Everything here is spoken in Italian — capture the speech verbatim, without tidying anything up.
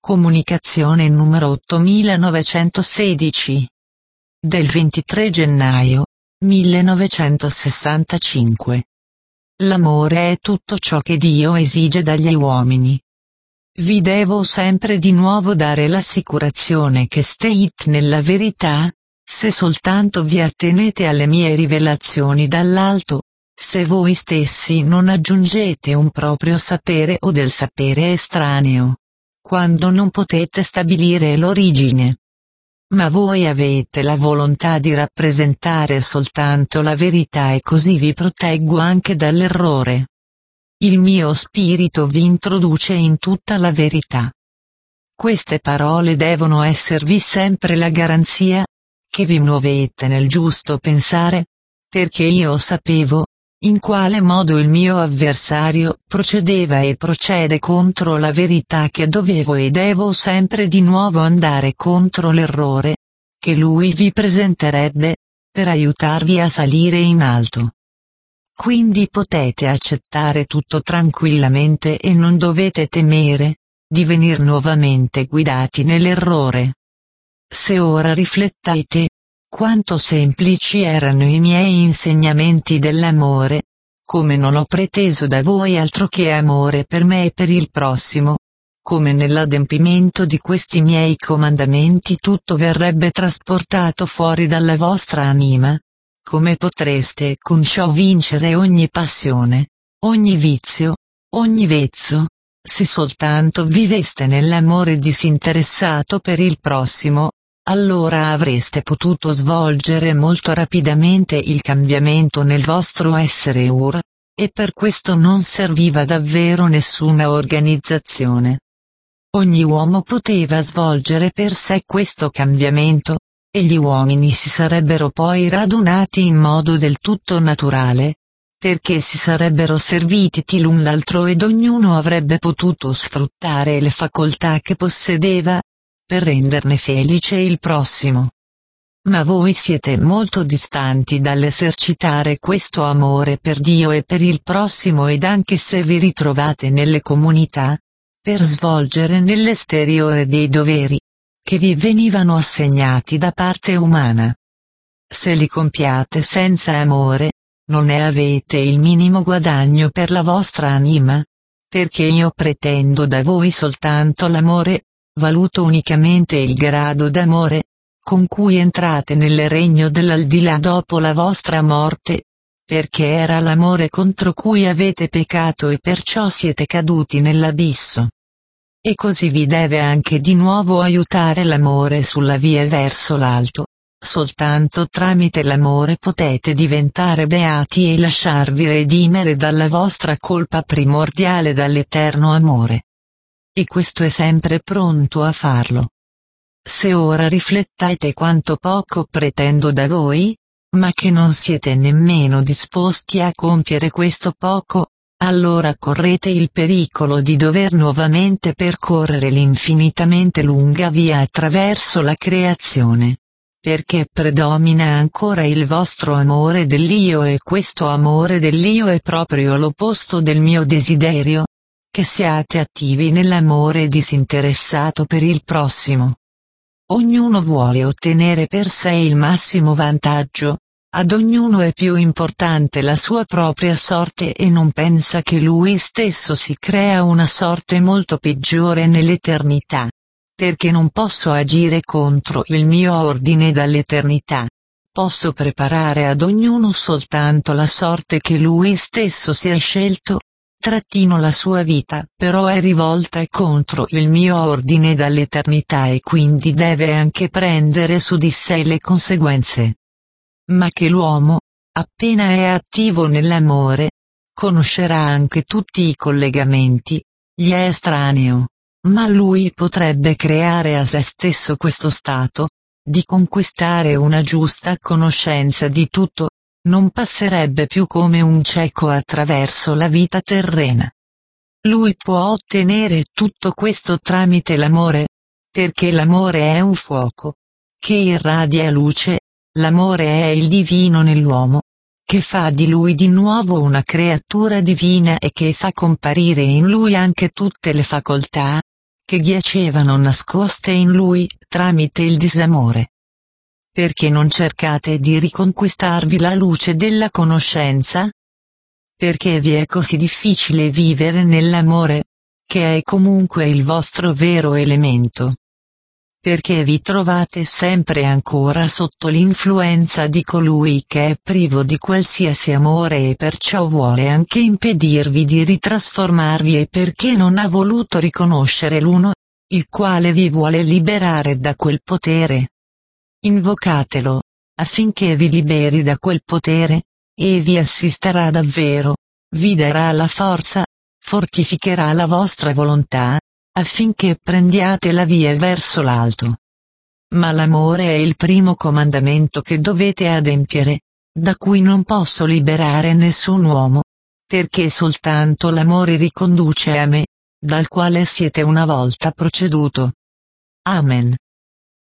Comunicazione numero ottomilanovecentosedici. Del ventitré gennaio millenovecentosessantacinque. L'amore è tutto ciò che Dio esige dagli uomini. Vi devo sempre di nuovo dare l'assicurazione che state nella verità, se soltanto vi attenete alle mie rivelazioni dall'alto, se voi stessi non aggiungete un proprio sapere o del sapere estraneo, quando non potete stabilire l'origine. Ma voi avete la volontà di rappresentare soltanto la verità e così vi proteggo anche dall'errore. Il mio spirito vi introduce in tutta la verità. Queste parole devono esservi sempre la garanzia che vi muovete nel giusto pensare, perché io sapevo in quale modo il mio avversario procedeva e procede contro la verità che dovevo e devo sempre di nuovo andare contro l'errore che lui vi presenterebbe, per aiutarvi a salire in alto. Quindi potete accettare tutto tranquillamente e non dovete temere di venir nuovamente guidati nell'errore. Se ora riflettete quanto semplici erano i miei insegnamenti dell'amore, come non ho preteso da voi altro che amore per me e per il prossimo, come nell'adempimento di questi miei comandamenti tutto verrebbe trasportato fuori dalla vostra anima, come potreste con ciò vincere ogni passione, ogni vizio, ogni vezzo, se soltanto viveste nell'amore disinteressato per il prossimo. Allora avreste potuto svolgere molto rapidamente il cambiamento nel vostro essere ora, e per questo non serviva davvero nessuna organizzazione. Ogni uomo poteva svolgere per sé questo cambiamento, e gli uomini si sarebbero poi radunati in modo del tutto naturale, perché si sarebbero serviti l'un l'altro ed ognuno avrebbe potuto sfruttare le facoltà che possedeva, per renderne felice il prossimo. Ma voi siete molto distanti dall'esercitare questo amore per Dio e per il prossimo ed anche se vi ritrovate nelle comunità, per svolgere nell'esteriore dei doveri, che vi venivano assegnati da parte umana. Se li compiate senza amore, non ne avete il minimo guadagno per la vostra anima, perché io pretendo da voi soltanto l'amore. Valuto unicamente il grado d'amore con cui entrate nel regno dell'aldilà dopo la vostra morte, perché era l'amore contro cui avete peccato e perciò siete caduti nell'abisso. E così vi deve anche di nuovo aiutare l'amore sulla via verso l'alto, soltanto tramite l'amore potete diventare beati e lasciarvi redimere dalla vostra colpa primordiale dall'eterno amore. E questo è sempre pronto a farlo. Se ora riflettete quanto poco pretendo da voi, ma che non siete nemmeno disposti a compiere questo poco, allora correte il pericolo di dover nuovamente percorrere l'infinitamente lunga via attraverso la creazione, perché predomina ancora il vostro amore dell'io e questo amore dell'io è proprio l'opposto del mio desiderio, che siate attivi nell'amore disinteressato per il prossimo. Ognuno vuole ottenere per sé il massimo vantaggio, ad ognuno è più importante la sua propria sorte e non pensa che lui stesso si crea una sorte molto peggiore nell'eternità, perché non posso agire contro il mio ordine dall'eternità. Posso preparare ad ognuno soltanto la sorte che lui stesso si è scelto. Trattino la sua vita però è rivolta contro il mio ordine dall'eternità e quindi deve anche prendere su di sé le conseguenze. Ma che l'uomo, appena è attivo nell'amore, conoscerà anche tutti i collegamenti, gli è estraneo, ma lui potrebbe creare a se stesso questo stato, di conquistare una giusta conoscenza di tutto. Non passerebbe più come un cieco attraverso la vita terrena. Lui può ottenere tutto questo tramite l'amore, perché l'amore è un fuoco, che irradia luce, l'amore è il divino nell'uomo, che fa di lui di nuovo una creatura divina e che fa comparire in lui anche tutte le facoltà, che giacevano nascoste in lui, tramite il disamore. Perché non cercate di riconquistarvi la luce della conoscenza? Perché vi è così difficile vivere nell'amore, che è comunque il vostro vero elemento? Perché vi trovate sempre ancora sotto l'influenza di colui che è privo di qualsiasi amore e perciò vuole anche impedirvi di ritrasformarvi, e perché non ha voluto riconoscere l'uno, il quale vi vuole liberare da quel potere? Invocatelo, affinché vi liberi da quel potere, e vi assisterà davvero, vi darà la forza, fortificherà la vostra volontà, affinché prendiate la via verso l'alto. Ma l'amore è il primo comandamento che dovete adempiere, da cui non posso liberare nessun uomo, perché soltanto l'amore riconduce a me, dal quale siete una volta proceduto. Amen.